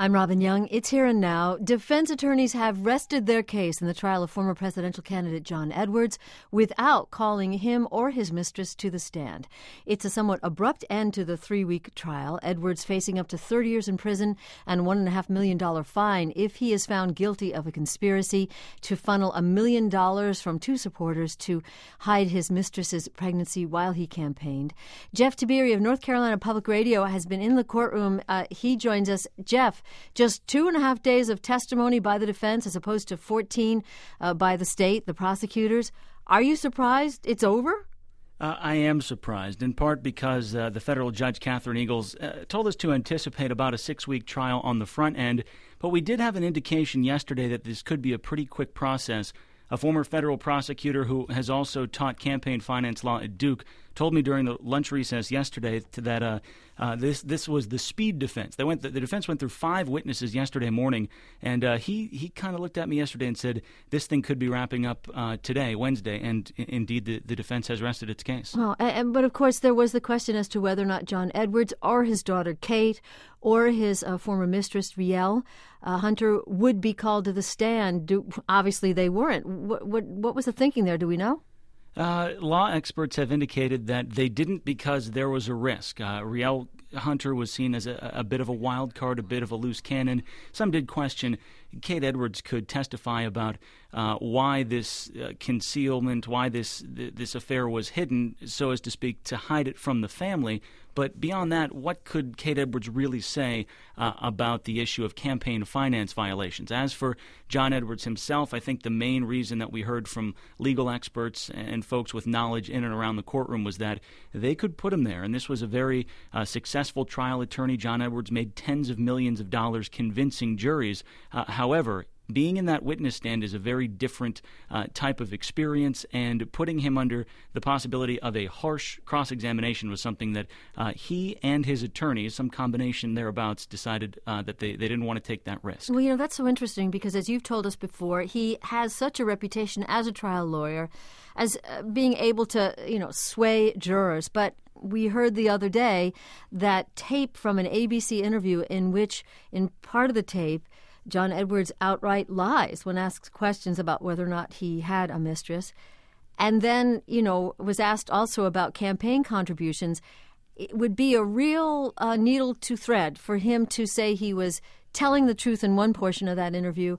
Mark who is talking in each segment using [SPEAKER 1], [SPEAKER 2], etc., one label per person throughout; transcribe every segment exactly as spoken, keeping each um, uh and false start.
[SPEAKER 1] I'm Robin Young. It's Here and Now. Defense attorneys have rested their case in the trial of former presidential candidate John Edwards without calling him or his mistress to the stand. It's a somewhat abrupt end to the three-week trial. Edwards facing up to thirty years in prison and one and a half million dollar fine if he is found guilty of a conspiracy to funnel a million dollars from two supporters to hide his mistress's pregnancy while he campaigned. Jeff Tiberi of North Carolina Public Radio has been in the courtroom. Uh, he joins us. Jeff, just two and a half days of testimony by the defense as opposed to fourteen uh, by the state, the prosecutors. Are you surprised it's over?
[SPEAKER 2] Uh, I am surprised, in part because uh, the federal judge, Catherine Eagles, uh, told us to anticipate about a six-week trial on the front end. But we did have an indication yesterday that this could be a pretty quick process. A former federal prosecutor who has also taught campaign finance law at Duke told me during the lunch recess yesterday that uh, uh, this this was the speed defense. They went the, the defense went through five witnesses yesterday morning, and uh, he he kind of looked at me yesterday and said this thing could be wrapping up uh, today, Wednesday, and I- indeed the, the defense has rested its case.
[SPEAKER 1] Well, and, but of course there was the question as to whether or not John Edwards or his daughter Kate or his uh, former mistress Rielle uh, Hunter would be called to the stand. Do, obviously they weren't. What, what what was the thinking there? Do we know?
[SPEAKER 2] Uh, law experts have indicated that they didn't because there was a risk. Uh, Rielle Hunter was seen as a, a bit of a wild card, a bit of a loose cannon. Some did question Kate Edwards could testify about uh, why this uh, concealment, why this th- this affair was hidden, so as to speak, to hide it from the family. But beyond that, what could Kate Edwards really say uh, about the issue of campaign finance violations? As for John Edwards himself, I think the main reason that we heard from legal experts and folks with knowledge in and around the courtroom was that they could put him there. And this was a very uh, successful trial attorney. John Edwards made tens of millions of dollars convincing juries. Uh, however, being in that witness stand is a very different uh, type of experience, and putting him under the possibility of a harsh cross-examination was something that uh, he and his attorneys, some combination thereabouts, decided uh, that they, they didn't want to take that risk.
[SPEAKER 1] Well, you know, that's so interesting because as you've told us before, he has such a reputation as a trial lawyer, as uh, being able to, you know, sway jurors. But we heard the other day that tape from an A B C interview in which, in part of the tape, John Edwards outright lies when asked questions about whether or not he had a mistress. And then, you know, was asked also about campaign contributions. It would be a real uh, needle to thread for him to say he was telling the truth in one portion of that interview,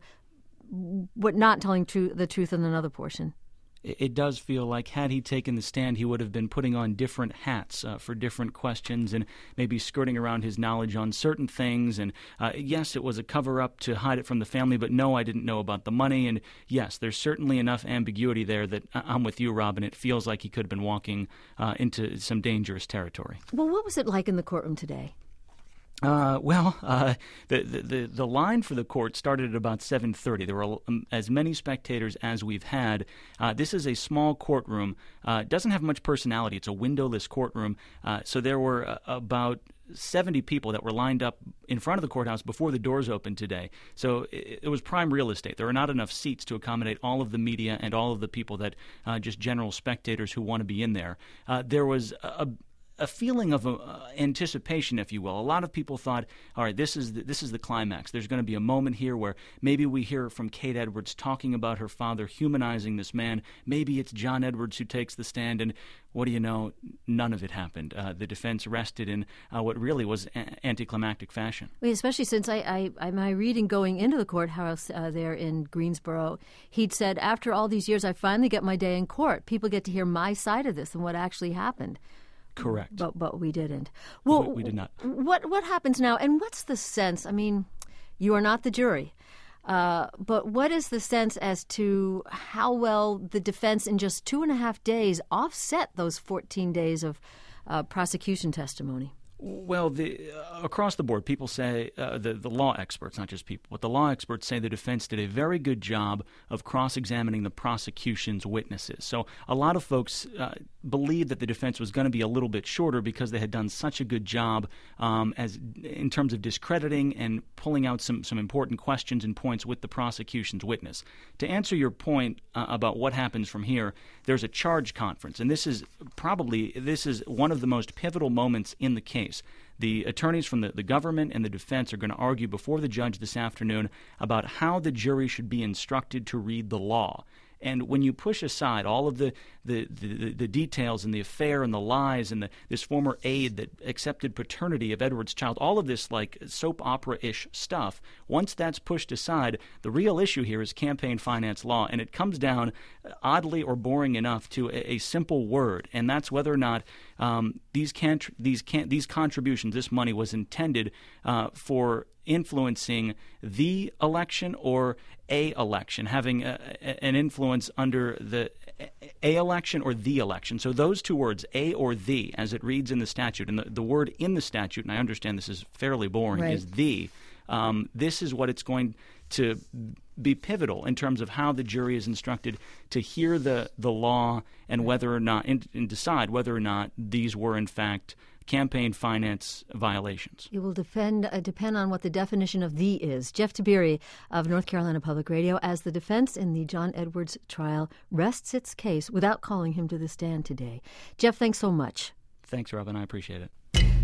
[SPEAKER 1] but not telling tru- the truth in another portion.
[SPEAKER 2] It does feel like had he taken the stand, he would have been putting on different hats uh, for different questions and maybe skirting around his knowledge on certain things. And uh, yes, it was a cover-up to hide it from the family, but no, I didn't know about the money. And yes, there's certainly enough ambiguity there that I'm with you, Robin. It feels like he could have been walking uh, into some dangerous territory.
[SPEAKER 1] Well, what was it like in the courtroom today?
[SPEAKER 2] Uh, well, uh, the, the the line for the court started at about seven thirty. There were um, as many spectators as we've had. Uh, this is a small courtroom. Uh, it doesn't have much personality. It's a windowless courtroom. Uh, so there were uh, about seventy people that were lined up in front of the courthouse before the doors opened today. So it, it was prime real estate. There are not enough seats to accommodate all of the media and all of the people that uh, just general spectators who want to be in there. Uh, there was a a feeling of uh, anticipation, if you will. A lot of people thought, all right, this is the, this is the climax. There's going to be a moment here where maybe we hear from Kate Edwards talking about her father, humanizing this man. Maybe it's John Edwards who takes the stand, and what do you know? None of it happened. Uh, the defense rested in uh, what really was a- anticlimactic fashion.
[SPEAKER 1] Well, especially since I, I, I my reading going into the courthouse uh, there in Greensboro, he'd said, after all these years, I finally get my day in court. People get to hear my side of this and what actually happened.
[SPEAKER 2] Correct.
[SPEAKER 1] But but we didn't. Well,
[SPEAKER 2] we, we did not.
[SPEAKER 1] What what happens now? And what's the sense? I mean, you are not the jury, uh, but what is the sense as to how well the defense in just two and a half days offset those fourteen days of uh, prosecution testimony?
[SPEAKER 2] Well, the, uh, across the board, people say, uh, the, the law experts, not just people, but the law experts say the defense did a very good job of cross-examining the prosecution's witnesses. So a lot of folks uh, believed that the defense was going to be a little bit shorter because they had done such a good job um, as in terms of discrediting and pulling out some, some important questions and points with the prosecution's witness. To answer your point uh, about what happens from here, there's a charge conference, and this is probably this is one of the most pivotal moments in the case. The attorneys from the, the government and the defense are going to argue before the judge this afternoon about how the jury should be instructed to read the law. And when you push aside all of the, the, the, the details and the affair and the lies and the, this former aide that accepted paternity of Edward's child, all of this like soap opera-ish stuff, once that's pushed aside, the real issue here is campaign finance law. And it comes down, oddly or boring enough, to a, a simple word, and that's whether or not um, these, can, these, can, these contributions, this money was intended uh, for influencing the election or a election, having a, a, an influence under the a election or the election. So those two words, a or the, as it reads in the statute, and the, the word in the statute, and I understand this is fairly boring,
[SPEAKER 1] right.
[SPEAKER 2] is the. Um, this is what it's going to be pivotal in terms of how the jury is instructed to hear the, the law and whether or not and, and decide whether or not these were in fact campaign finance violations.
[SPEAKER 1] It will depend uh, depend on what the definition of "the" is. Jeff Tiberi of North Carolina Public Radio, as the defense in the John Edwards trial rests its case without calling him to the stand today. Jeff, thanks so much.
[SPEAKER 2] Thanks, Robin. I appreciate it.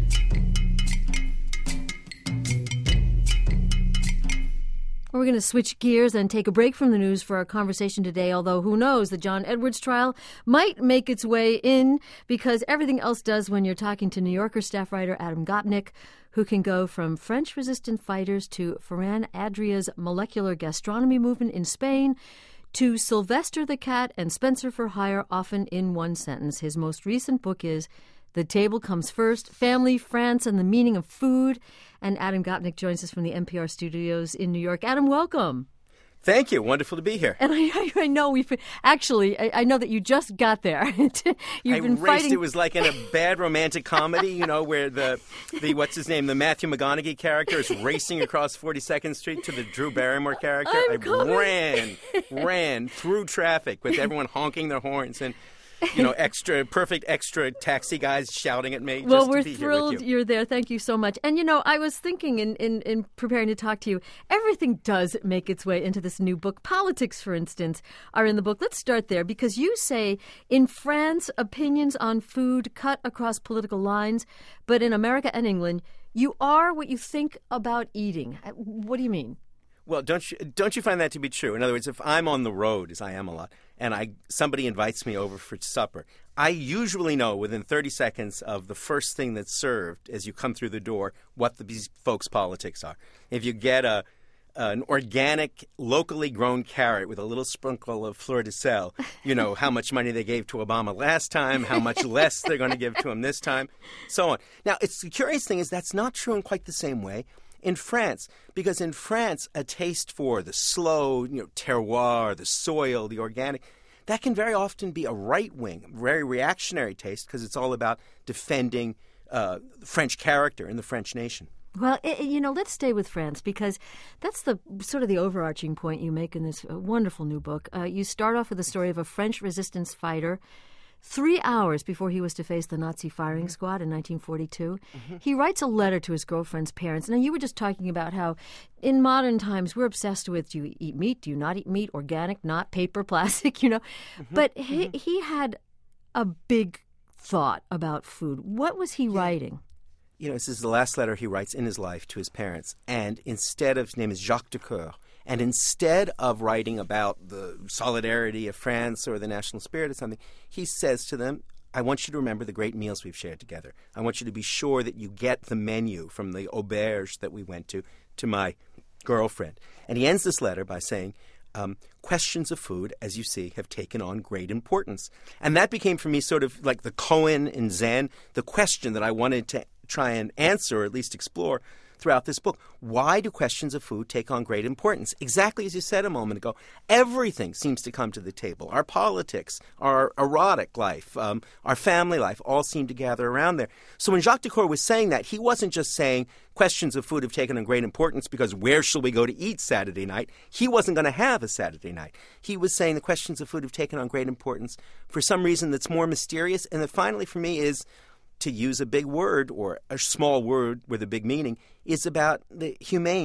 [SPEAKER 1] We're going to switch gears and take a break from the news for our conversation today, although who knows, the John Edwards trial might make its way in, because everything else does when you're talking to New Yorker staff writer Adam Gopnik, who can go from French resistant fighters to Ferran Adria's molecular gastronomy movement in Spain to Sylvester the Cat and Spencer for Hire, often in one sentence. His most recent book is The Table Comes First, Family, France, and the Meaning of Food. And Adam Gopnik joins us from the N P R studios in New York. Adam, welcome.
[SPEAKER 3] Thank you. Wonderful to be here.
[SPEAKER 1] And I, I know we've actually, I, I know that you just got there. You've
[SPEAKER 3] I
[SPEAKER 1] been
[SPEAKER 3] raced.
[SPEAKER 1] fighting.
[SPEAKER 3] It was like in a bad romantic comedy, you know, where the, the what's his name, the Matthew McConaughey character is racing across forty-second Street to the Drew Barrymore character.
[SPEAKER 1] I'm
[SPEAKER 3] I
[SPEAKER 1] coming.
[SPEAKER 3] ran, ran through traffic with everyone honking their horns and, you know, extra, perfect extra taxi guys shouting at me.
[SPEAKER 1] Well,
[SPEAKER 3] just
[SPEAKER 1] we're
[SPEAKER 3] to be
[SPEAKER 1] thrilled
[SPEAKER 3] here with you.
[SPEAKER 1] you're there. Thank you so much. And, you know, I was thinking in, in, in preparing to talk to you, everything does make its way into this new book. Politics, for instance, are in the book. Let's start there, because you say, in France, opinions on food cut across political lines, but in America and England, you are what you think about eating. What do you mean?
[SPEAKER 3] Well, don't you don't you find that to be true? In other words, if I'm on the road, as I am a lot, and I somebody invites me over for supper, I usually know within thirty seconds of the first thing that's served as you come through the door what the, these folks' politics are. If you get a an organic, locally grown carrot with a little sprinkle of fleur de sel, you know how much money they gave to Obama last time, how much less they're going to give to him this time, so on. Now, it's the curious thing is that's not true in quite the same way in France, because in France, a taste for the slow, you know, terroir, the soil, the organic, that can very often be a right-wing, very reactionary taste, because it's all about defending uh, French character and the French nation.
[SPEAKER 1] Well, it, you know, let's stay with France, because that's the sort of the overarching point you make in this uh, wonderful new book. Uh, you start off with the story of a French resistance fighter. Three hours before he was to face the Nazi firing mm-hmm. squad in nineteen forty-two, mm-hmm. he writes a letter to his girlfriend's parents. Now, you were just talking about how in modern times we're obsessed with, do you eat meat, do you not eat meat, organic, not paper, plastic, you know. Mm-hmm. But mm-hmm. He, he had a big thought about food. What was he yeah. writing?
[SPEAKER 3] You know, this is the last letter he writes in his life to his parents. And instead of, his name is Jacques Decoeur, and instead of writing about the solidarity of France or the national spirit or something, he says to them, I want you to remember the great meals we've shared together. I want you to be sure that you get the menu from the auberge that we went to, to my girlfriend. And he ends this letter by saying, um, questions of food, as you see, have taken on great importance. And that became for me sort of like the koan in Zen, the question that I wanted to try and answer, or at least explore, throughout this book. Why do questions of food take on great importance? Exactly as you said a moment ago, everything seems to come to the table. Our politics, our erotic life, um, our family life all seem to gather around there. So when Jacques Decoeur was saying that, he wasn't just saying questions of food have taken on great importance because where shall we go to eat Saturday night? He wasn't going to have a Saturday night. He was saying the questions of food have taken on great importance for some reason that's more mysterious. And that finally for me is, to use a big word or a small word with a big meaning, is about the humane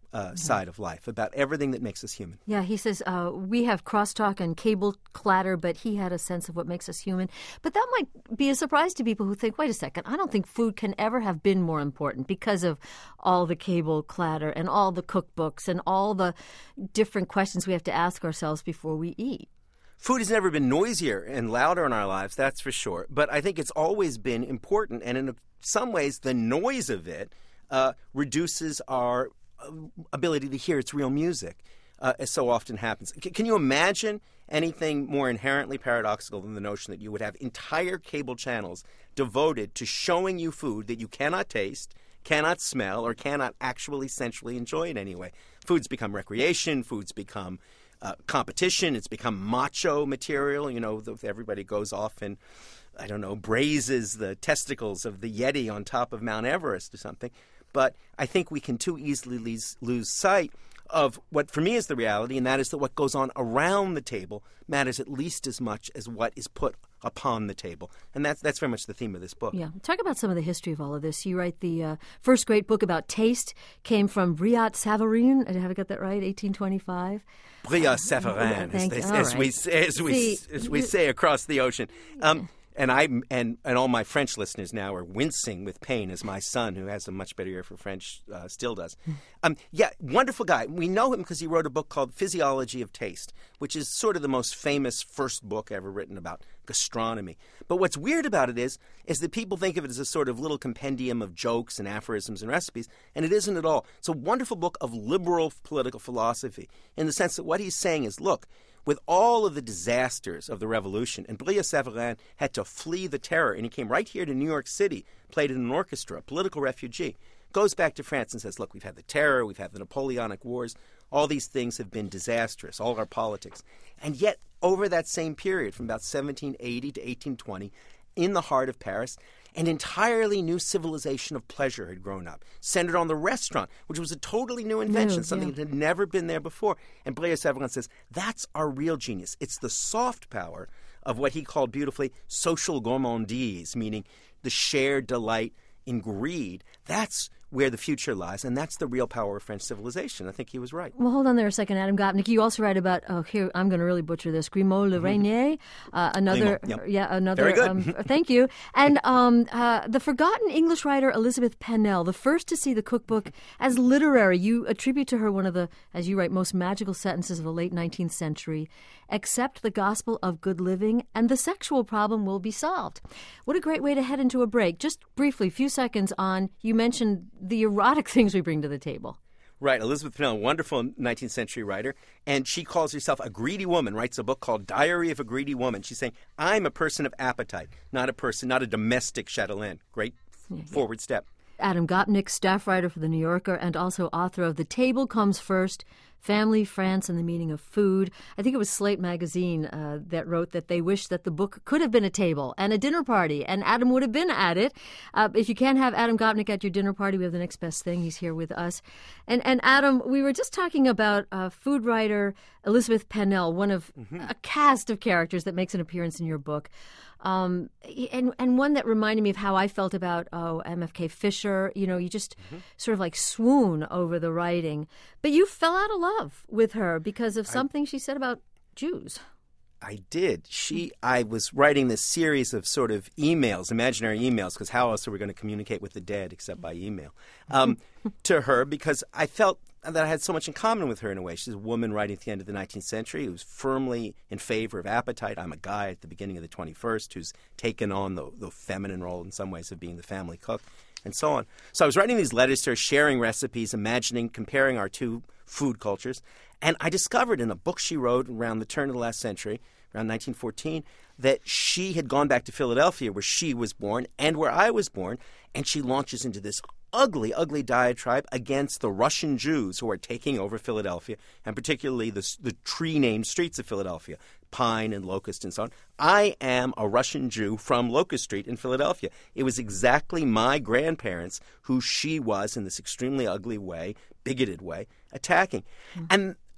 [SPEAKER 3] uh,
[SPEAKER 1] mm-hmm.
[SPEAKER 3] side of life, about everything that makes us human.
[SPEAKER 1] Yeah, he says uh, we have crosstalk and cable clatter, but he had a sense of what makes us human. But that might be a surprise to people who think, wait a second, I don't think food can ever have been more important because of all the cable clatter and all the cookbooks and all the different questions we have to ask ourselves before we eat.
[SPEAKER 3] Food has never been noisier and louder in our lives, that's for sure. But I think it's always been important, and in some ways the noise of it uh, reduces our ability to hear its real music, uh, as so often happens. C- can you imagine anything more inherently paradoxical than the notion that you would have entire cable channels devoted to showing you food that you cannot taste, cannot smell, or cannot actually sensually enjoy in any way? Food's become recreation, food's become uh, competition, it's become macho material. You know, everybody goes off and, I don't know, braises the testicles of the Yeti on top of Mount Everest or something. But I think we can too easily lose, lose sight of what for me is the reality, and that is that what goes on around the table matters at least as much as what is put upon the table. And that's that's very much the theme of this book.
[SPEAKER 1] Yeah. Talk about some of the history of all of this. You write the uh, first great book about taste came from Brillat Savarin. Have I got that right? eighteen twenty-five.
[SPEAKER 3] Brillat Savarin, as, as, as, right. we, as, we, See, as we say across the ocean. Um, And I and, and all my French listeners now are wincing with pain, as my son, who has a much better ear for French, uh, still does. Um, yeah, wonderful guy. We know him because he wrote a book called Physiology of Taste, which is sort of the most famous first book ever written about gastronomy. But what's weird about it is, is that people think of it as a sort of little compendium of jokes and aphorisms and recipes, and it isn't at all. It's a wonderful book of liberal political philosophy in the sense that what he's saying is, look, with all of the disasters of the revolution, and Brillat Savarin had to flee the terror, and he came right here to New York City, played in an orchestra, a political refugee, goes back to France and says, look, we've had the terror, we've had the Napoleonic Wars, all these things have been disastrous, all our politics. And yet, over that same period, from about seventeen eighty to eighteen twenty, in the heart of Paris, an entirely new civilization of pleasure had grown up, centered on the restaurant, which was a totally new invention,
[SPEAKER 1] no,
[SPEAKER 3] something
[SPEAKER 1] yeah.
[SPEAKER 3] that had never been there before. And Brillat Savarin says, that's our real genius. It's the soft power of what he called beautifully social gourmandise, meaning the shared delight in greed. That's where the future lies, and that's the real power of French civilization. I think he was right.
[SPEAKER 1] Well, hold on there a second, Adam Gopnik. You also write about, oh, here, I'm going to really butcher this, Grimaud Le Reynier, uh, another,
[SPEAKER 3] Grimaud, yep.
[SPEAKER 1] yeah, another,
[SPEAKER 3] Very good.
[SPEAKER 1] um, thank you. And um, uh, the forgotten English writer Elizabeth Pennell, the first to see the cookbook as literary. You attribute to her one of the, as you write, most magical sentences of the late nineteenth century. Accept the gospel of good living, and the sexual problem will be solved. What a great way to head into a break. Just briefly, a few seconds on, you mentioned the erotic things we bring to the table.
[SPEAKER 3] Right. Elizabeth Pennell, wonderful nineteenth century writer, and she calls herself a greedy woman, writes a book called Diary of a Greedy Woman. She's saying, I'm a person of appetite, not a person, not a domestic chatelaine. Great yeah, forward yeah. step.
[SPEAKER 1] Adam Gopnik, staff writer for The New Yorker and also author of The Table Comes First, Family, France, and the Meaning of Food. I think it was Slate magazine uh, that wrote that they wish that the book could have been a table and a dinner party, and Adam would have been at it. Uh, if you can't have Adam Gopnik at your dinner party, we have the next best thing. He's here with us. And, and Adam, we were just talking about uh, food writer Elizabeth Pennell, one of mm-hmm. a cast of characters that makes an appearance in your book. Um, and and one that reminded me of how I felt about oh M F K Fisher. You know, you just mm-hmm. sort of like swoon over the writing. But you fell out of love with her because of something I, she said about Jews.
[SPEAKER 3] I did. She. I was writing this series of sort of emails, imaginary emails, because how else are we going to communicate with the dead except by email, um, to her because I felt that I had so much in common with her in a way. She's a woman writing at the end of the nineteenth century who's firmly in favor of appetite. I'm a guy at the beginning of the twenty-first who's taken on the, the feminine role in some ways of being the family cook and so on. So I was writing these letters to her, sharing recipes, imagining, comparing our two food cultures. And I discovered in a book she wrote around the turn of the last century, around nineteen fourteen, that she had gone back to Philadelphia where she was born and where I was born, and she launches into this ugly, ugly diatribe against the Russian Jews who are taking over Philadelphia, and particularly the, the tree-named streets of Philadelphia, Pine and Locust and so on. I am a Russian Jew from Locust Street in Philadelphia. It was exactly my grandparents who she was, in this extremely ugly way, bigoted way, attacking. Mm-hmm. And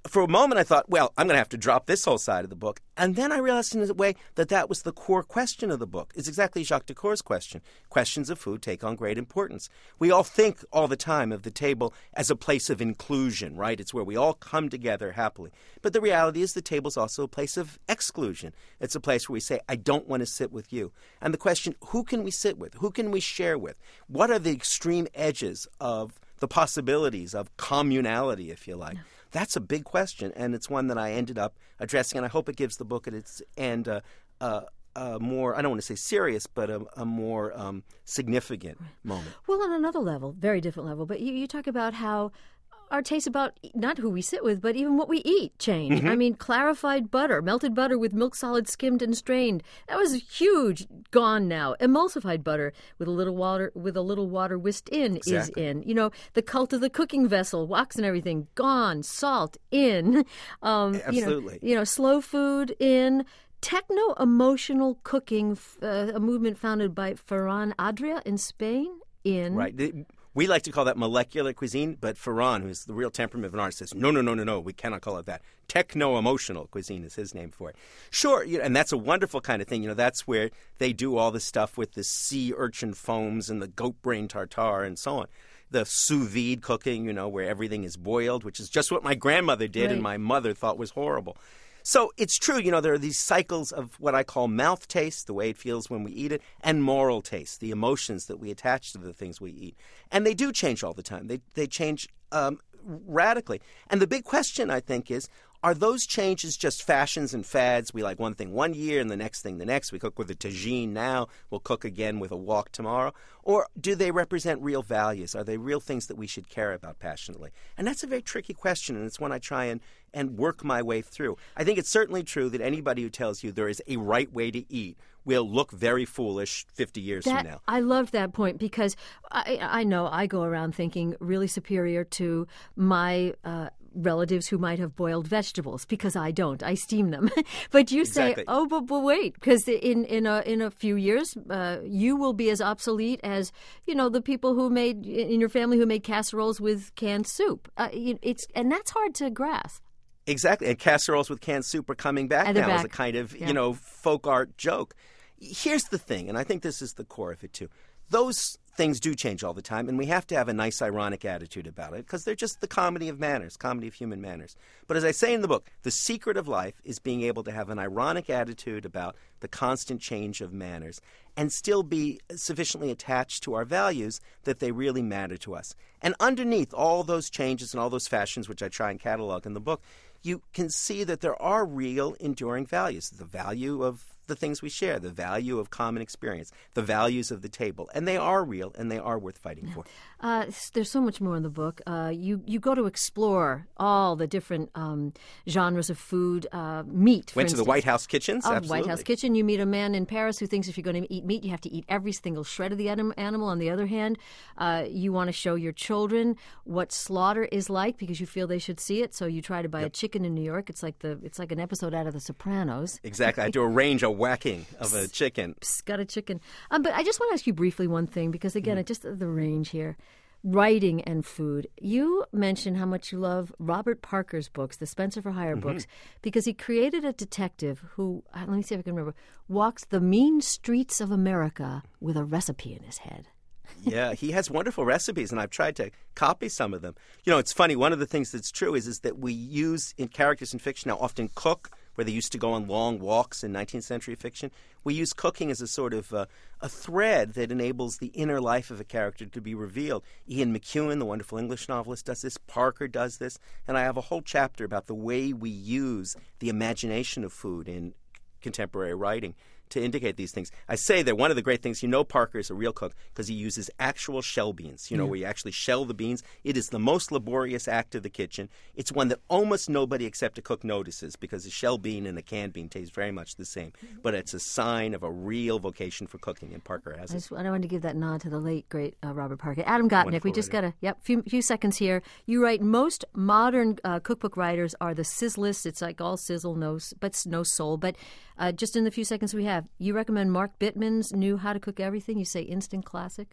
[SPEAKER 3] for a moment, I thought, well, I'm going to have to drop this whole side of the book. And then I realized in a way that that was the core question of the book. It's exactly Jacques Decour's question. Questions of food take on great importance. We all think all the time of the table as a place of inclusion, right? It's where we all come together happily. But the reality is the table's also a place of exclusion. It's a place where we say, I don't want to sit with you. And the question, who can we sit with? Who can we share with? What are the extreme edges of the possibilities of communality, if you like? That's a big question, and it's one that I ended up addressing, and I hope it gives the book at its end a, a, a more, I don't want to say serious, but a, a more um, significant moment.
[SPEAKER 1] Well, on another level, very different level, but you, you talk about how our tastes about not who we sit with, but even what we eat change. Mm-hmm. I mean, clarified butter, melted butter with milk solids skimmed and strained. That was huge. Gone now. Emulsified butter with a little water, with a little water whisked in exactly. is in. You know, the cult of the cooking vessel, wax and everything, gone. Salt in. Um,
[SPEAKER 3] Absolutely.
[SPEAKER 1] You know, you know, slow food in. Techno-emotional cooking, uh, a movement founded by Ferran Adria in Spain in.
[SPEAKER 3] Right. The- We like to call that molecular cuisine, but Ferran, who's the real temperament of an artist, says, no, no, no, no, no, we cannot call it that. Techno-emotional cuisine is his name for it. Sure, you know, and that's a wonderful kind of thing. You know, that's where they do all the stuff with the sea urchin foams and the goat brain tartare and so on. The sous vide cooking, you know, where everything is boiled, which is just what my grandmother did
[SPEAKER 1] right.
[SPEAKER 3] and my mother thought was horrible. So it's true, you know, there are these cycles of what I call mouth taste, the way it feels when we eat it, and moral taste, the emotions that we attach to the things we eat. And they do change all the time. They they change um, radically. And the big question, I think, is, are those changes just fashions and fads? We like one thing one year and the next thing the next. We cook with a tagine now. We'll cook again with a wok tomorrow. Or do they represent real values? Are they real things that we should care about passionately? And that's a very tricky question, and it's one I try and, and work my way through. I think it's certainly true that anybody who tells you there is a right way to eat will look very foolish fifty years
[SPEAKER 1] that,
[SPEAKER 3] from now.
[SPEAKER 1] I love that point because I, I know I go around thinking really superior to my uh, relatives who might have boiled vegetables because I don't. I steam them. But you
[SPEAKER 3] Exactly.
[SPEAKER 1] say, oh, but, but wait, because in, in, a, in a few years, uh, you will be as obsolete as, you know, the people who made, in your family who made casseroles with canned soup. Uh, it's And that's hard to grasp.
[SPEAKER 3] Exactly. And casseroles with canned soup are coming back
[SPEAKER 1] And
[SPEAKER 3] now
[SPEAKER 1] back.
[SPEAKER 3] as a kind of,
[SPEAKER 1] yeah.
[SPEAKER 3] you know, folk art joke. Here's the thing, and I think this is the core of it, too. Those things do change all the time, and we have to have a nice, ironic attitude about it because they're just the comedy of manners, comedy of human manners. But as I say in the book, the secret of life is being able to have an ironic attitude about the constant change of manners and still be sufficiently attached to our values that they really matter to us. And underneath all those changes and all those fashions, which I try and catalog in the book, you can see that there are real, enduring values. The value of the things we share, the value of common experience, the values of the table. And they are real, and they are worth fighting for.
[SPEAKER 1] Uh, there's so much more in the book. Uh, you, you go to explore all the different um, genres of food. Uh, meat, for
[SPEAKER 3] Went to the
[SPEAKER 1] instance.
[SPEAKER 3] White House kitchens?
[SPEAKER 1] Oh,
[SPEAKER 3] Absolutely.
[SPEAKER 1] White House kitchen. You meet a man in Paris who thinks if you're going to eat meat, you have to eat every single shred of the anim- animal. On the other hand, uh, you want to show your children what slaughter is like because you feel they should see it. So you try to buy
[SPEAKER 3] Yep.
[SPEAKER 1] a chicken in New York. It's like the it's like an episode out of The Sopranos.
[SPEAKER 3] Exactly. I do arrange a whacking of a chicken.
[SPEAKER 1] Psst, got a chicken. Um, but I just want to ask you briefly one thing because, again,
[SPEAKER 3] Mm-hmm.
[SPEAKER 1] it just the range here. Writing and food. You mentioned how much you love Robert Parker's books, the Spencer for Hire
[SPEAKER 3] Mm-hmm.
[SPEAKER 1] books, because he created a detective who, uh, let me see if I can remember, walks the mean streets of America with a recipe in his head.
[SPEAKER 3] Yeah, he has wonderful recipes, and I've tried to copy some of them. You know, it's funny. One of the things that's true is, is that we use in characters in fiction now often cook, where they used to go on long walks in nineteenth century fiction. We use cooking as a sort of uh, a thread that enables the inner life of a character to be revealed. Ian McEwan, the wonderful English novelist, does this. Parker does this. And I have a whole chapter about the way we use the imagination of food in contemporary writing to indicate these things. I say that one of the great things, you know Parker is a real cook because he uses actual shell beans, you know,
[SPEAKER 1] Yeah.
[SPEAKER 3] where you actually shell the beans. It is the most laborious act of the kitchen. It's one that almost nobody except a cook notices because a shell bean and a canned bean taste very much the same. But it's a sign of a real vocation for cooking, and Parker has
[SPEAKER 1] I
[SPEAKER 3] it.
[SPEAKER 1] just I wanted to give that nod to the late, great uh, Robert Parker. Adam Gopnik,
[SPEAKER 3] Wonderful
[SPEAKER 1] we just
[SPEAKER 3] writer.
[SPEAKER 1] got a yep, few, few seconds here. You write most modern uh, cookbook writers are the sizzlists. It's like all sizzle, no, s- but s- no soul. But uh, just in the few seconds we have, you recommend Mark Bittman's new How to Cook Everything. You say instant classic.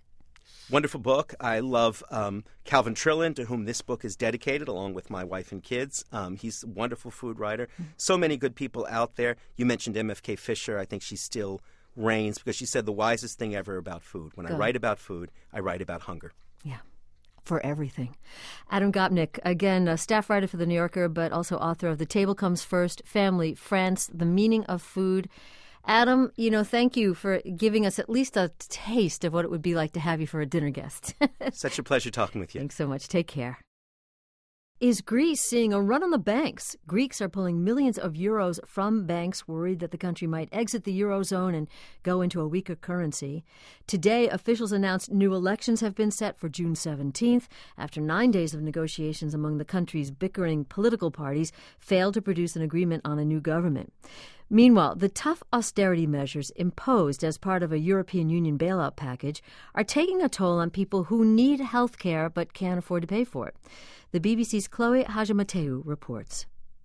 [SPEAKER 3] Wonderful book. I love um, Calvin Trillin, to whom this book is dedicated, along with my wife and kids. Um, he's a wonderful food writer. So many good people out there. You mentioned M F K Fisher. I think she still reigns because she said the wisest thing ever about food. When
[SPEAKER 1] Go.
[SPEAKER 3] I write about food, I write about hunger.
[SPEAKER 1] Yeah. For everything. Adam Gopnik, again, a staff writer for The New Yorker, but also author of The Table Comes First, Family, France, The Meaning of Food. Adam, you know, thank you for giving us at least a taste of what it would be like to have you for a dinner guest.
[SPEAKER 3] Such a pleasure talking with you.
[SPEAKER 1] Thanks so much. Take care. Is Greece seeing a run on the banks? Greeks are pulling millions of euros from banks, worried that the country might exit the Eurozone and go into a weaker currency. Today, officials announced new elections have been set for June seventeenth, after nine days of negotiations among the country's bickering political parties failed to produce an agreement on a new government. Meanwhile, the tough austerity measures imposed as part of a European Union bailout package are taking a toll on people who need health care but can't afford to pay for it. The B B C's Chloe Hajamateou reports.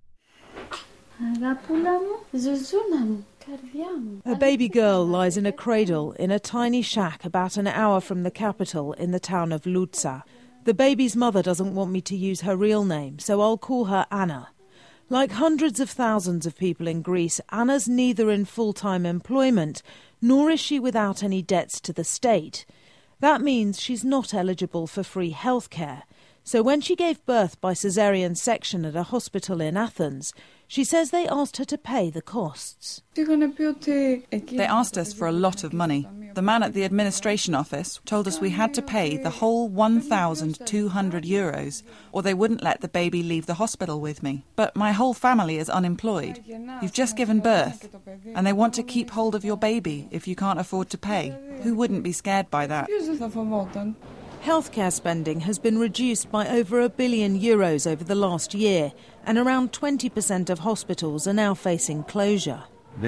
[SPEAKER 4] A baby girl lies in a cradle in a tiny shack about an hour from the capital in the town of Loutsa. The baby's mother doesn't want me to use her real name, so I'll call her Anna. Like hundreds of thousands of people in Greece, Anna's neither in full-time employment, nor is she without any debts to the state. That means she's not eligible for free health care. So when she gave birth by caesarean section at a hospital in Athens, she says they asked her to pay the costs.
[SPEAKER 5] They asked us for a lot of money. The man at the administration office told us we had to pay the whole one thousand two hundred euros, or they wouldn't let the baby leave the hospital with me. But my whole family is unemployed. You've just given birth, and they want to keep hold of your baby if you can't afford to pay. Who wouldn't be scared by that?
[SPEAKER 4] Healthcare spending has been reduced by over a billion euros over the last year, and around twenty percent of hospitals are now facing closure.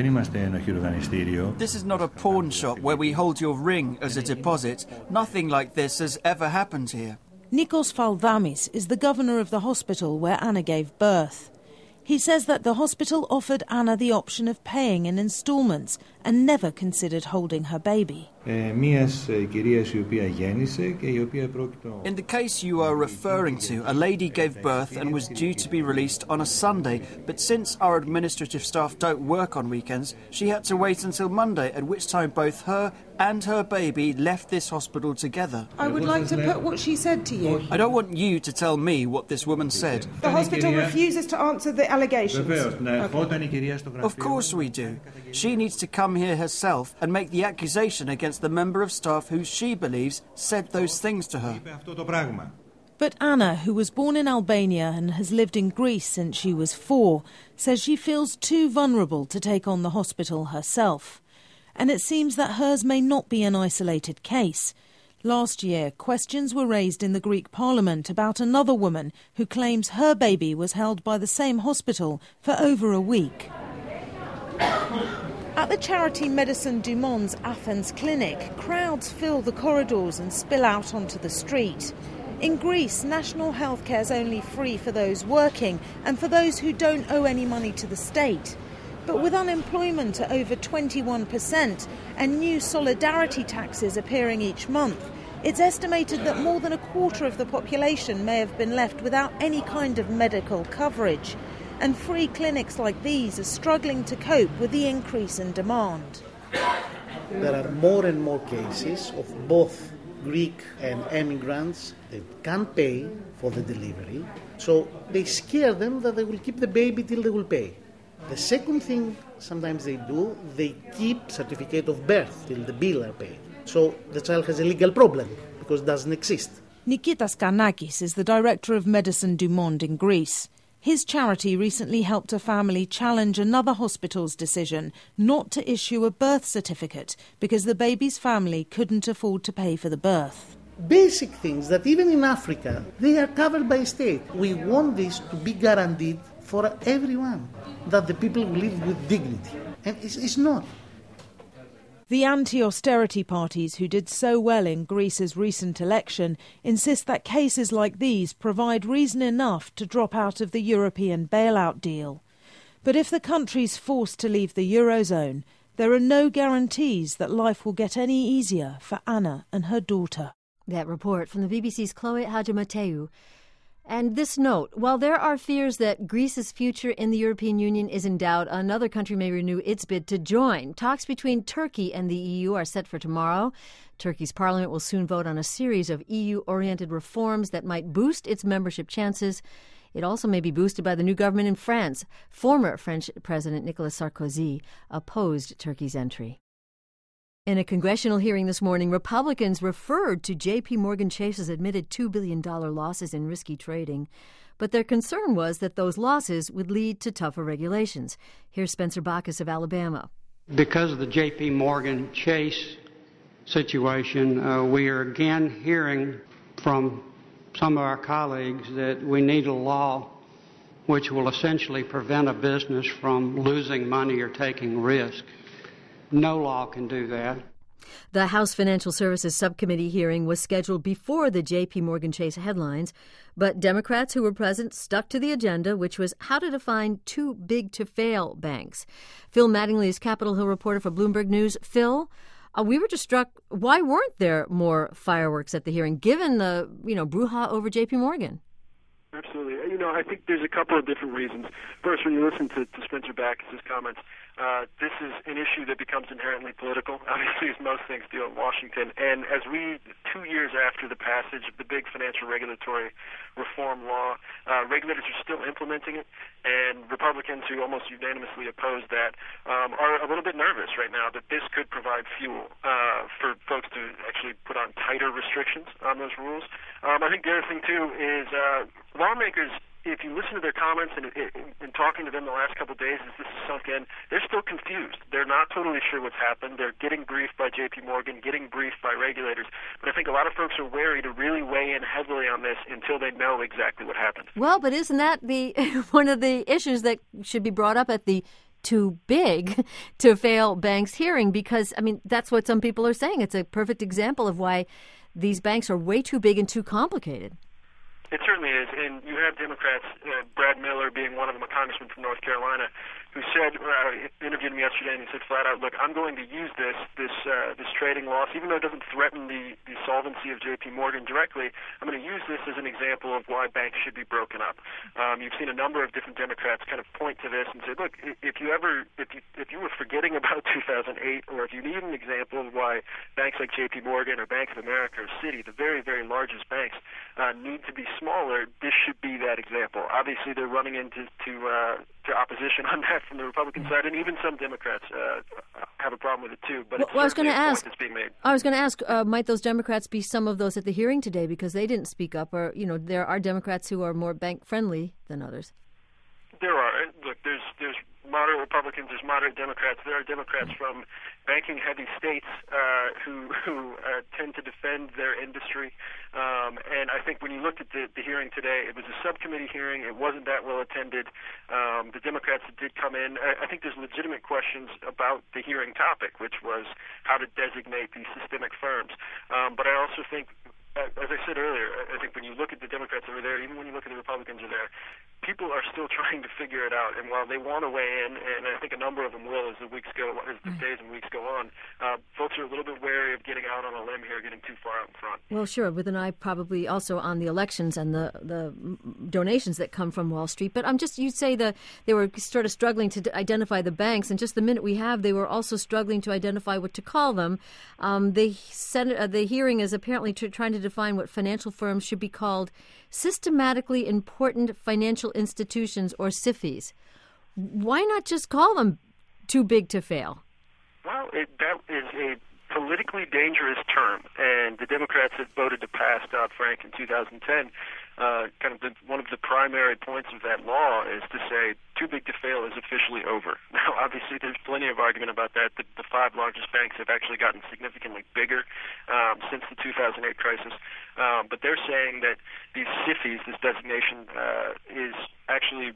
[SPEAKER 6] This is not a pawn shop where we hold your ring as a deposit. Nothing like this has ever happened here.
[SPEAKER 4] Nikos Faldamis is the governor of the hospital where Anna gave birth. He says that the hospital offered Anna the option of paying in instalments and never considered holding her baby.
[SPEAKER 6] In the case you are referring to, a lady gave birth and was due to be released on a Sunday, but since our administrative staff don't work on weekends, she had to wait until Monday, at which time both her and her baby left this hospital together.
[SPEAKER 4] I would like to put what she said to you.
[SPEAKER 6] I don't want you to tell me what this woman said.
[SPEAKER 4] The hospital refuses to answer the allegations.
[SPEAKER 6] Okay. Of course we do. She needs to come here herself and make the accusation against the member of staff who she believes said those things to her.
[SPEAKER 4] But Anna, who was born in Albania and has lived in Greece since she was four, says she feels too vulnerable to take on the hospital herself. And it seems that hers may not be an isolated case. Last year, questions were raised in the Greek parliament about another woman who claims her baby was held by the same hospital for over a week. At the charity Médecins du Monde's Athens clinic, crowds fill the corridors and spill out onto the street. In Greece, national health care is only free for those working and for those who don't owe any money to the state. But with unemployment at over twenty-one percent and new solidarity taxes appearing each month, it's estimated that more than a quarter of the population may have been left without any kind of medical coverage. And free clinics like these are struggling to cope with the increase in demand.
[SPEAKER 7] There are more and more cases of both Greek and immigrants that can't pay for the delivery, so they scare them that they will keep the baby till they will pay. The second thing sometimes they do, they keep certificate of birth till the bill are paid. So the child has a legal problem because it doesn't exist.
[SPEAKER 4] Nikitas Kanakis is the director of Médecins du Monde in Greece. His charity recently helped a family challenge another hospital's decision not to issue a birth certificate because the baby's family couldn't afford to pay for the birth.
[SPEAKER 7] Basic things that even in Africa, they are covered by state. We want this to be guaranteed for everyone, that the people will live with dignity. And it's, it's not.
[SPEAKER 4] The anti-austerity parties who did so well in Greece's recent election insist that cases like these provide reason enough to drop out of the European bailout deal. But if the country's forced to leave the Eurozone, there are no guarantees that life will get any easier for Anna and her daughter.
[SPEAKER 1] That report from the B B C's Chloe Hadjimateou. And this note, while there are fears that Greece's future in the European Union is in doubt, another country may renew its bid to join. Talks between Turkey and the E U are set for tomorrow. Turkey's parliament will soon vote on a series of E U-oriented reforms that might boost its membership chances. It also may be boosted by the new government in France. Former French President Nicolas Sarkozy opposed Turkey's entry. In a congressional hearing this morning, Republicans referred to J P. Morgan Chase's admitted two billion dollars losses in risky trading. But their concern was that those losses would lead to tougher regulations. Here's Spencer Bacchus of Alabama.
[SPEAKER 8] Because of the J P. Morgan Chase situation, uh, we are again hearing from some of our colleagues that we need a law which will essentially prevent a business from losing money or taking risk. No law can do that.
[SPEAKER 1] The House Financial Services Subcommittee hearing was scheduled before the J P. Morgan Chase headlines, but Democrats who were present stuck to the agenda, which was how to define too big to fail banks. Phil Mattingly is Capitol Hill reporter for Bloomberg News. Phil, uh, we were just struck. Why weren't there more fireworks at the hearing, given the you know brouhaha over J P. Morgan?
[SPEAKER 9] Absolutely. You know, I think there's a couple of different reasons. First, when you listen to, to Spencer Bacchus' comments, uh, this is an issue that becomes inherently political, obviously, as most things do in Washington. And as we, two years after the passage of the big financial regulatory reform law, uh, regulators are still implementing it, and Republicans who almost unanimously oppose that um, are a little bit nervous right now that this could provide fuel uh, for folks to actually put on tighter restrictions on those rules. Um, I think the other thing, too, is uh, lawmakers, if you listen to their comments and, and, and talking to them the last couple of days as this is sunk in, they're still confused. They're not totally sure what's happened. They're getting briefed by J P. Morgan, getting briefed by regulators. But I think a lot of folks are wary to really weigh in heavily on this until they know exactly what happened.
[SPEAKER 1] Well, but isn't that the one of the issues that should be brought up at the too big to fail banks hearing? Because, I mean, that's what some people are saying. It's a perfect example of why these banks are way too big and too complicated.
[SPEAKER 9] It certainly is, and you have Democrats, uh, Brad Miller being one of them, a congressman from North Carolina, who said, uh, interviewed me yesterday, and he said flat out, look, I'm going to use this this uh, this trading loss, even though it doesn't threaten the, the solvency of J P. Morgan directly, I'm going to use this as an example of why banks should be broken up. Um, you've seen a number of different Democrats kind of point to this and say, look, if you ever, if you, if you were forgetting about two thousand eight, or if you need an example of why banks like J P. Morgan or Bank of America or Citi, the very, very largest banks, uh, need to be smaller, this should be that example. Obviously, they're running into to, uh, to opposition on that from the Republican side, and even some Democrats uh, have a problem with it too. But
[SPEAKER 1] well,
[SPEAKER 9] it's
[SPEAKER 1] well, I was going to ask.
[SPEAKER 9] That's being made.
[SPEAKER 1] I was going to ask, uh, might those Democrats be some of those at the hearing today because they didn't speak up, or you know, there are Democrats who are more bank friendly than others.
[SPEAKER 9] There are. Look, there's there's moderate Republicans, there's moderate Democrats. There are Democrats from banking-heavy states uh, who who uh, tend to defend their industry. Um, and I think when you looked at the, the hearing today, it was a subcommittee hearing. It wasn't that well attended. Um, the Democrats that did come in, I, I think there's legitimate questions about the hearing topic, which was how to designate these systemic firms. Um, but I also think, as I said earlier, I think when you look at the Democrats that are there, even when you look at the Republicans that are there, people are still trying to figure it out. And while they want to weigh in, and I think a number of them will as the weeks go, as the days and weeks go on, uh, folks are a little bit wary of getting out on a limb here, getting too far out in front.
[SPEAKER 1] Well, sure, with an eye probably also on the elections and the the donations that come from Wall Street. But I'm just, you say that they were sort of struggling to identify the banks, and just the minute we have, they were also struggling to identify what to call them. Um, the Senate, uh, the hearing is apparently t- trying to define what financial firms should be called systematically important financial institutions, or S I F Is. Why not just call them too big to fail?
[SPEAKER 9] Well, it, that is a politically dangerous term, and the Democrats that voted to pass Dodd-Frank in two thousand ten, uh, kind of the, one of the primary points of that law is to say too big to fail is officially over. Now, obviously, there's plenty of argument about that. The, the five largest banks have actually gotten significantly bigger um, since the two thousand eight crisis, um, but they're saying that these S I F Is, this designation, uh, is actually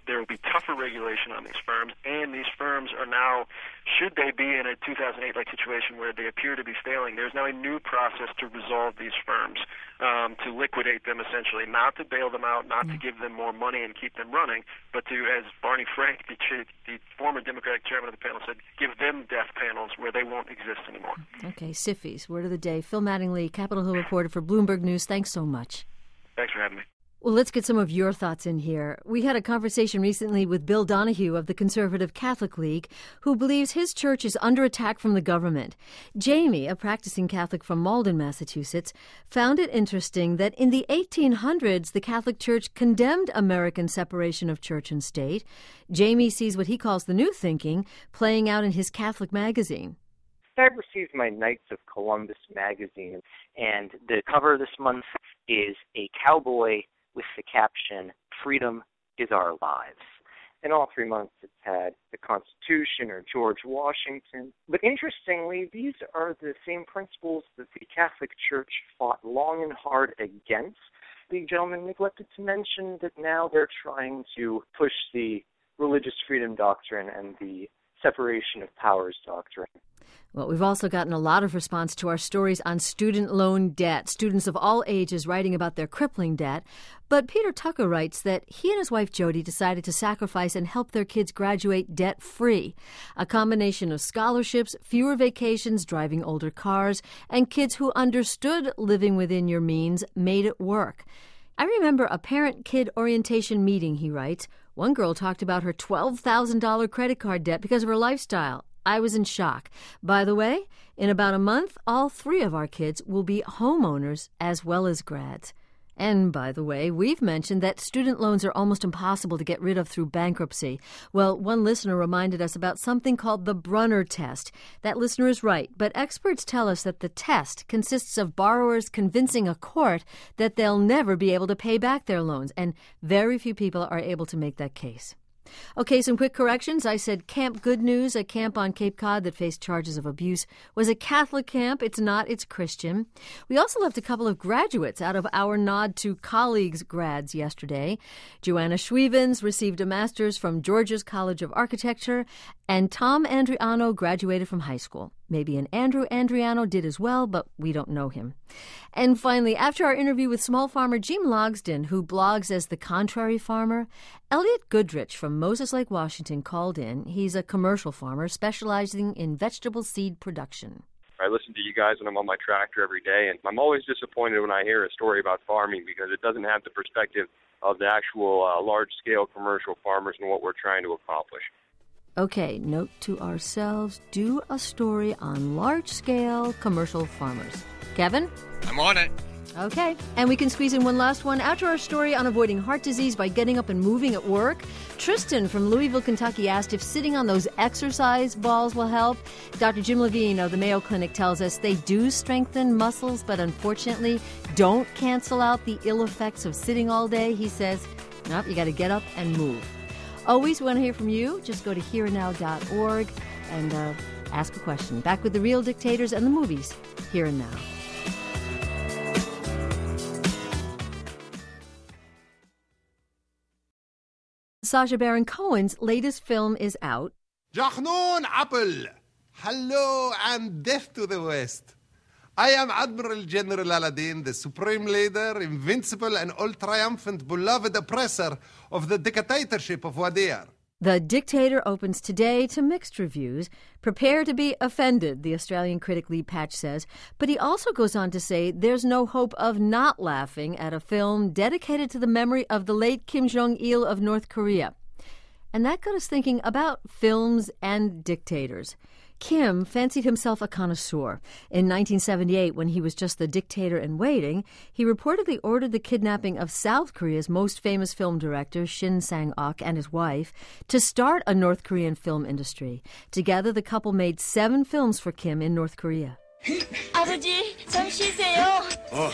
[SPEAKER 9] there will be tougher regulation on these firms, and these firms are now, should they be in a two thousand eight-like situation where they appear to be failing, there's now a new process to resolve these firms, um, to liquidate them essentially, not to bail them out, not mm. to give them more money and keep them running, but to, as Barney Frank, the, the former Democratic chairman of the panel, said, give them death panels where they won't exist anymore.
[SPEAKER 1] Okay, S I F Is, word of the day. Phil Mattingly, Capitol Hill reporter for Bloomberg News. Thanks so much.
[SPEAKER 9] Thanks for having me.
[SPEAKER 1] Well, let's get some of your thoughts in here. We had a conversation recently with Bill Donahue of the Conservative Catholic League, who believes his church is under attack from the government. Jamie, a practicing Catholic from Malden, Massachusetts, found it interesting that in the eighteen hundreds, the Catholic Church condemned American separation of church and state. Jamie sees what he calls the new thinking playing out in his Catholic magazine.
[SPEAKER 10] I received my Knights of Columbus magazine, and the cover this month is a cowboy with the caption, "Freedom is our lives." In all three months, it's had the Constitution or George Washington. But interestingly, these are the same principles that the Catholic Church fought long and hard against. The gentleman neglected to mention that now they're trying to push the religious freedom doctrine and the separation of powers doctrine.
[SPEAKER 1] Well, we've also gotten a lot of response to our stories on student loan debt, students of all ages writing about their crippling debt. But Peter Tucker writes that he and his wife Jody decided to sacrifice and help their kids graduate debt-free. A combination of scholarships, fewer vacations, driving older cars, and kids who understood living within your means made it work. I remember a parent-kid orientation meeting, he writes. One girl talked about her twelve thousand dollars credit card debt because of her lifestyle. I was in shock. By the way, in about a month, all three of our kids will be homeowners as well as grads. And by the way, we've mentioned that student loans are almost impossible to get rid of through bankruptcy. Well, one listener reminded us about something called the Brunner test. That listener is right, but experts tell us that the test consists of borrowers convincing a court that they'll never be able to pay back their loans, and very few people are able to make that case. Okay, some quick corrections. I said Camp Good News, a camp on Cape Cod that faced charges of abuse, was a Catholic camp. It's not, it's Christian. We also left a couple of graduates out of our nod to colleagues grads yesterday. Joanna Schwevens received a master's from Georgia's College of Architecture, and Tom Andriano graduated from high school. Maybe an Andrew Andriano did as well, but we don't know him. And finally, after our interview with small farmer Jim Logsdon, who blogs as The Contrary Farmer, Elliot Goodrich from Moses Lake, Washington, called in. He's a commercial farmer specializing in vegetable seed production.
[SPEAKER 11] I listen to you guys when I'm on my tractor every day, and I'm always disappointed when I hear a story about farming because it doesn't have the perspective of the actual uh, large-scale commercial farmers and what we're trying to accomplish.
[SPEAKER 1] Okay, note to ourselves, do a story on large-scale commercial farmers. Kevin?
[SPEAKER 12] I'm on it.
[SPEAKER 1] Okay, and we can squeeze in one last one. After our story on avoiding heart disease by getting up and moving at work, Tristan from Louisville, Kentucky asked if sitting on those exercise balls will help. Doctor Jim Levine of the Mayo Clinic tells us they do strengthen muscles, but unfortunately don't cancel out the ill effects of sitting all day. He says, nope, you got to get up and move. Always want to hear from you. Just go to here and now dot org and uh, ask a question. Back with the real dictators and the movies, Here and Now. Sacha Baron Cohen's latest film is out.
[SPEAKER 13] Jahnoon Apple. Hello and death to the West. I am Admiral General Aladdin, the supreme leader, invincible and all-triumphant, beloved oppressor of the dictatorship of Wadir.
[SPEAKER 1] The Dictator opens today to mixed reviews. Prepare to be offended, the Australian critic Lee Patch says. But he also goes on to say there's no hope of not laughing at a film dedicated to the memory of the late Kim Jong-il of North Korea. And that got us thinking about films and dictators. Kim fancied himself a connoisseur. In nineteen seventy-eight, when he was just the dictator in waiting, he reportedly ordered the kidnapping of South Korea's most famous film director, Shin Sang-ok, and his wife, to start a North Korean film industry. Together, the couple made seven films for Kim in North Korea.
[SPEAKER 14] 아버지, 좀 쉬세요.
[SPEAKER 15] 어,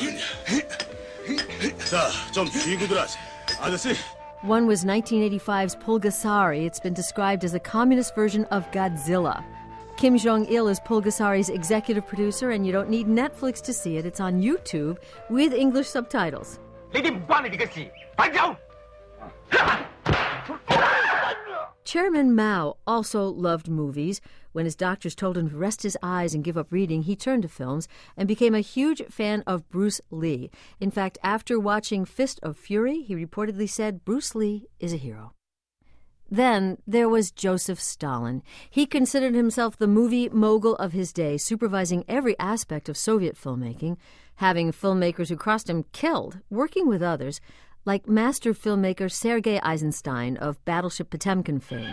[SPEAKER 15] 자, 좀 쉬고들 하세요. 아저씨.
[SPEAKER 1] One was nineteen eighty-five's Pulgasari. It's been described as a communist version of Godzilla. Kim Jong-il is Pulgasari's executive producer, and you don't need Netflix to see it. It's on YouTube with English subtitles. Chairman Mao also loved movies. When his doctors told him to rest his eyes and give up reading, he turned to films and became a huge fan of Bruce Lee. In fact, after watching Fist of Fury, he reportedly said, "Bruce Lee is a hero." Then there was Joseph Stalin. He considered himself the movie mogul of his day, supervising every aspect of Soviet filmmaking, having filmmakers who crossed him killed, working with others, like master filmmaker Sergei Eisenstein of Battleship Potemkin fame.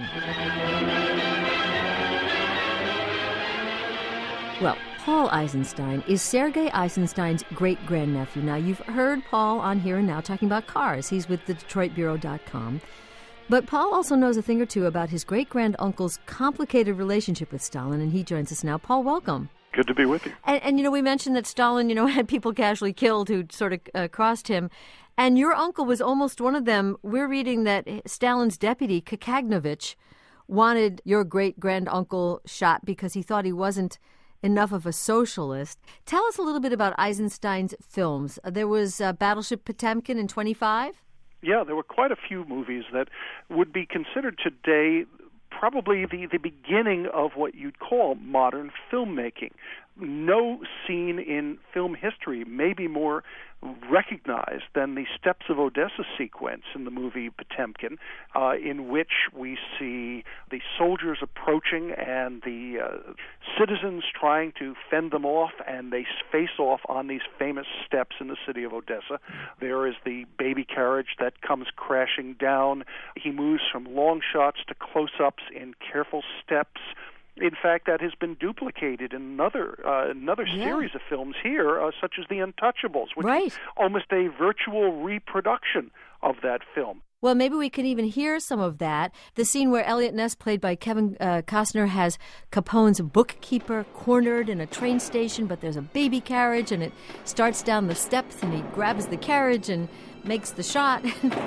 [SPEAKER 1] Well, Paul Eisenstein is Sergei Eisenstein's great-grandnephew. Now, you've heard Paul on Here and Now talking about cars. He's with the Detroit Bureau dot com. But Paul also knows a thing or two about his great-granduncle's complicated relationship with Stalin, and he joins us now. Paul, welcome.
[SPEAKER 12] Good to be with you.
[SPEAKER 1] And, and you know, we mentioned that Stalin, you know, had people casually killed who sort of uh, crossed him. And your uncle was almost one of them. We're reading that Stalin's deputy, Kakagnovich, wanted your great-granduncle shot because he thought he wasn't enough of a socialist. Tell us a little bit about Eisenstein's films. There was uh, Battleship Potemkin in twenty-five?
[SPEAKER 12] Yeah, there were quite a few movies that would be considered today probably the, the beginning of what you'd call modern filmmaking. No scene in film history may be more recognized than the Steps of Odessa sequence in the movie Potemkin, uh, in which we see the soldiers approaching and the uh, citizens trying to fend them off, and they face off on these famous steps in the city of Odessa. There is the baby carriage that comes crashing down. He moves from long shots to close-ups in careful steps. In fact, that has been duplicated in another uh, another yeah. series of films here, uh, such as The Untouchables, which
[SPEAKER 1] right.
[SPEAKER 12] is almost a virtual reproduction of that film.
[SPEAKER 1] Well, maybe we can even hear some of that. The scene where Elliot Ness, played by Kevin uh, Costner, has Capone's bookkeeper cornered in a train station, but there's a baby carriage, and it starts down the steps, and he grabs the carriage and makes the shot.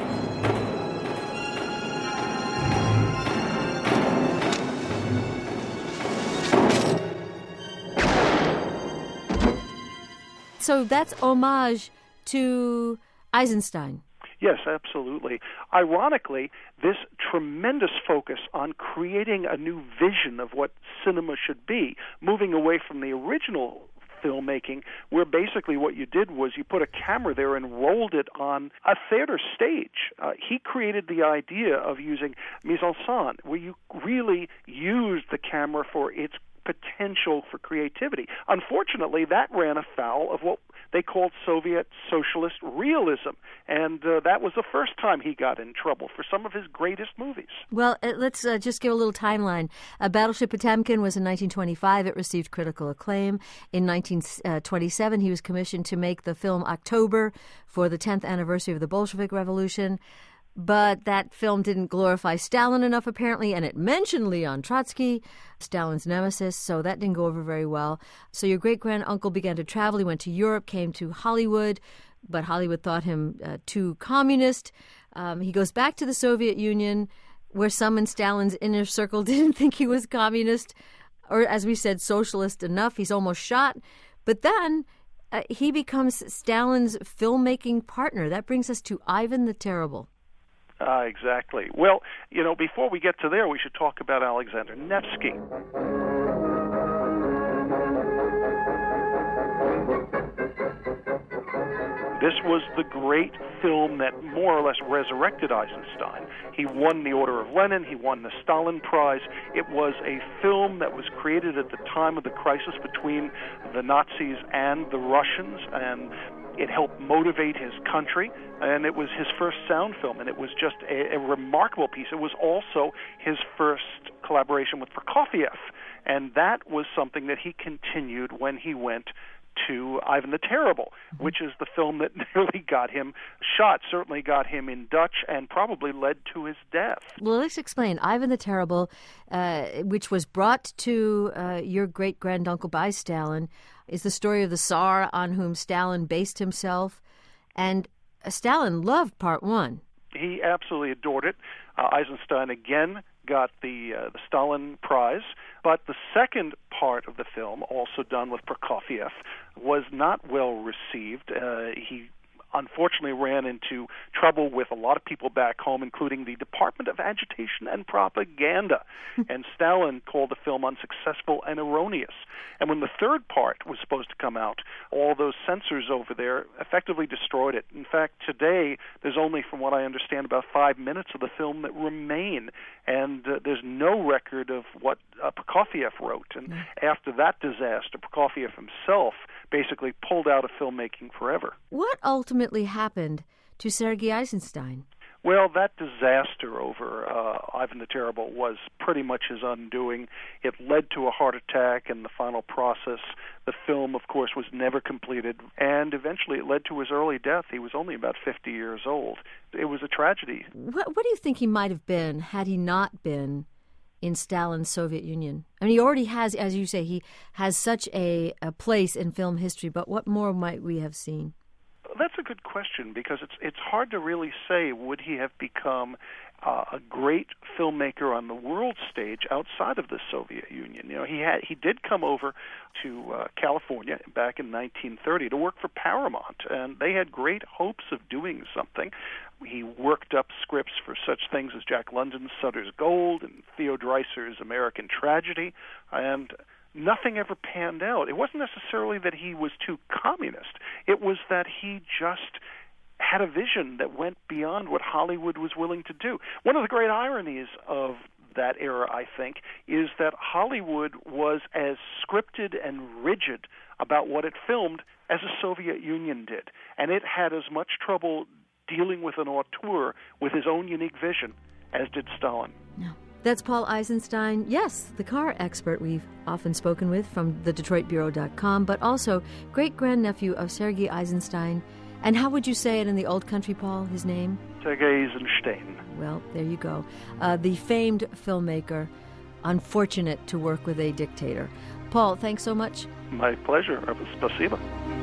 [SPEAKER 1] So that's homage to Eisenstein.
[SPEAKER 12] Yes, absolutely. Ironically, this tremendous focus on creating a new vision of what cinema should be, moving away from the original filmmaking, where basically what you did was you put a camera there and rolled it on a theater stage. Uh, he created the idea of using mise en scène, where you really used the camera for its potential for creativity. Unfortunately, that ran afoul of what they called Soviet socialist realism, and uh, that was the first time he got in trouble for some of his greatest movies.
[SPEAKER 1] Well, uh, let's uh, just give a little timeline. Uh, Battleship Potemkin was in nineteen twenty-five. It received critical acclaim. In nineteen twenty-seven, he was commissioned to make the film October for the tenth anniversary of the Bolshevik Revolution. But that film didn't glorify Stalin enough, apparently, and it mentioned Leon Trotsky, Stalin's nemesis, so that didn't go over very well. So your great-granduncle began to travel. He went to Europe, came to Hollywood, but Hollywood thought him uh, too communist. Um, he goes back to the Soviet Union, where some in Stalin's inner circle didn't think he was communist, or, as we said, socialist enough. He's almost shot. But then uh, he becomes Stalin's filmmaking partner. That brings us to Ivan the Terrible.
[SPEAKER 12] Uh, exactly. Well, you know, before we get to there, we should talk about Alexander Nevsky. This was the great film that more or less resurrected Eisenstein. He won the Order of Lenin. He won the Stalin Prize. It was a film that was created at the time of the crisis between the Nazis and the Russians, and it helped motivate his country, and it was his first sound film, and it was just a, a remarkable piece. It was also his first collaboration with Prokofiev, and that was something that he continued when he went to Ivan the Terrible, which is the film that nearly got him shot, certainly got him in Dutch, and probably led to his death.
[SPEAKER 1] Well, let's explain. Ivan the Terrible, uh, which was brought to uh, your great-granduncle by Stalin, is the story of the Tsar on whom Stalin based himself. And uh, Stalin loved part one.
[SPEAKER 12] He absolutely adored it. Uh, Eisenstein again got the uh, the Stalin Prize, but the second part of the film, also done with Prokofiev, was not well received. Uh, he unfortunately ran into trouble with a lot of people back home, including the Department of Agitation and Propaganda. And Stalin called the film unsuccessful and erroneous. And when the third part was supposed to come out, all those censors over there effectively destroyed it. In fact, today, there's only, from what I understand, about five minutes of the film that remain. And uh, there's no record of what uh, Prokofiev wrote. And mm. after that disaster, Prokofiev himself basically pulled out of filmmaking forever.
[SPEAKER 1] What ultimately happened to Sergei Eisenstein?
[SPEAKER 12] Well, that disaster over uh, Ivan the Terrible was pretty much his undoing. It led to a heart attack in the final process. The film, of course, was never completed, and eventually it led to his early death. He was only about fifty years old. It was a tragedy.
[SPEAKER 1] What, what do you think he might have been had he not been in Stalin's Soviet Union? I mean, he already has, as you say, he has such a, a place in film history, but what more might we have seen?
[SPEAKER 12] That's a good question, because it's it's hard to really say. Would he have become uh, a great filmmaker on the world stage outside of the Soviet Union? You know, he had he did come over to uh, California back in nineteen thirty to work for Paramount, and they had great hopes of doing something. He worked up scripts for such things as Jack London's Sutter's Gold and Theo Dreiser's American Tragedy, and nothing ever panned out. It wasn't necessarily that he was too communist. It was that he just had a vision that went beyond what Hollywood was willing to do. One of the great ironies of that era, I think, is that Hollywood was as scripted and rigid about what it filmed as the Soviet Union did. And it had as much trouble dealing with an auteur with his own unique vision as did Stalin.
[SPEAKER 1] No. That's Paul Eisenstein, yes, the car expert we've often spoken with from the Detroit Bureau dot com, but also great-grandnephew of Sergei Eisenstein. And how would you say it in the old country, Paul, his name?
[SPEAKER 12] Sergei Eisenstein.
[SPEAKER 1] Well, there you go. Uh, the famed filmmaker, unfortunate to work with a dictator. Paul, thanks so much.
[SPEAKER 12] My pleasure. Spasiba.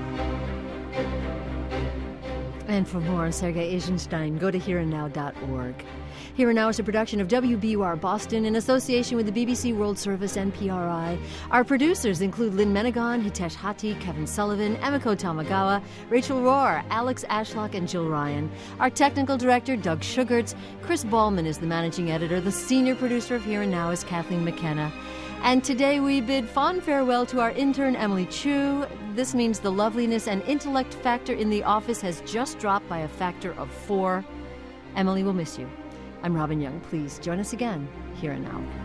[SPEAKER 1] And for more on Sergei Eisenstein, go to here and now dot org. Here and Now is a production of W B U R Boston in association with the B B C World Service and P R I. Our producers include Lynn Menegon, Hitesh Hati, Kevin Sullivan, Emiko Tamagawa, Rachel Rohr, Alex Ashlock, and Jill Ryan. Our technical director, Doug Sugarts. Chris Ballman is the managing editor. The senior producer of Here and Now is Kathleen McKenna. And today we bid fond farewell to our intern, Emily Chu. This means the loveliness and intellect factor in the office has just dropped by a factor of four. Emily will miss you. I'm Robin Young. Please join us again, Here and Now.